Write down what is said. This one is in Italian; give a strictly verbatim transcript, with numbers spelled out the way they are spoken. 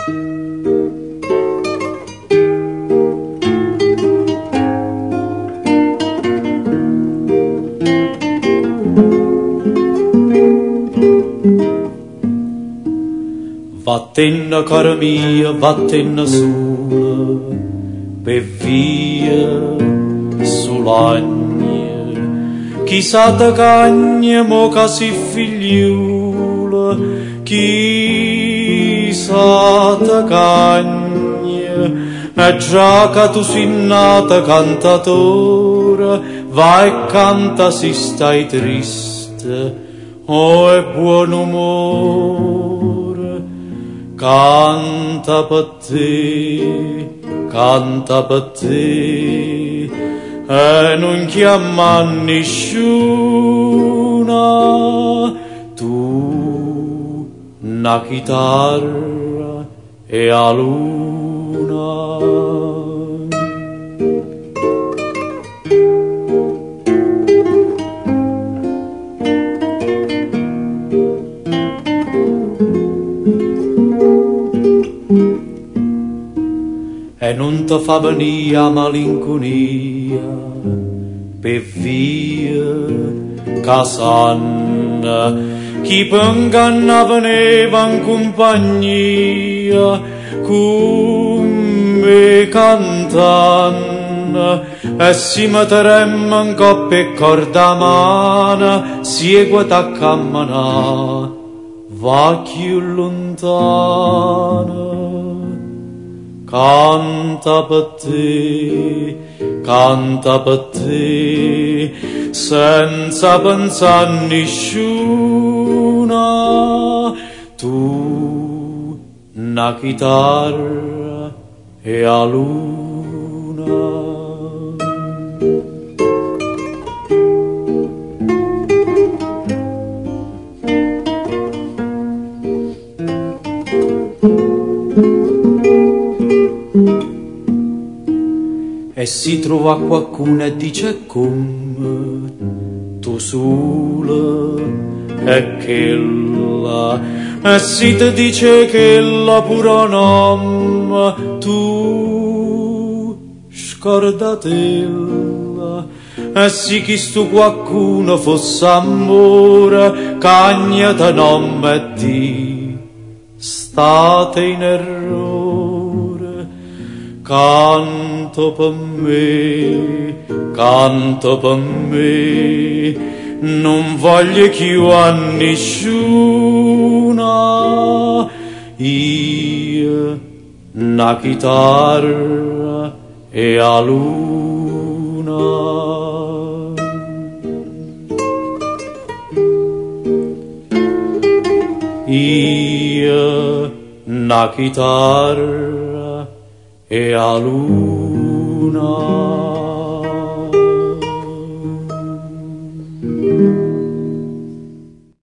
Vattene cara mia, vattene sola, per via sull'agna. Chissà te cagna, mo che si figliula, chissà te cagna. E già che tu sei nata cantatora, vai e canta se stai triste, oh è buon umore. Canta per te, canta per te, e non chiama nessuna. Tu, una chitarra e a luna. E non ti fa venire malinconia per via casanna, chi penganna veneva in compagnia come cantanna, e si metteremmo in coppia e corda mana, segue a camminare, va più lontana. Canta per te, canta per te, senza pensare a nessuna. Tu, una chitarra e a luna. E si trova qualcuno e dice come tu sola e quella, e si ti dice che la pura nome tu scordatella, e si chi stu qualcuno fosse amore, cagna da nome e di state in errore. Canto per me, canto per me, non voglio più a nessuna. Io, una chitarra e a luna. Io, una chitarra e a lui.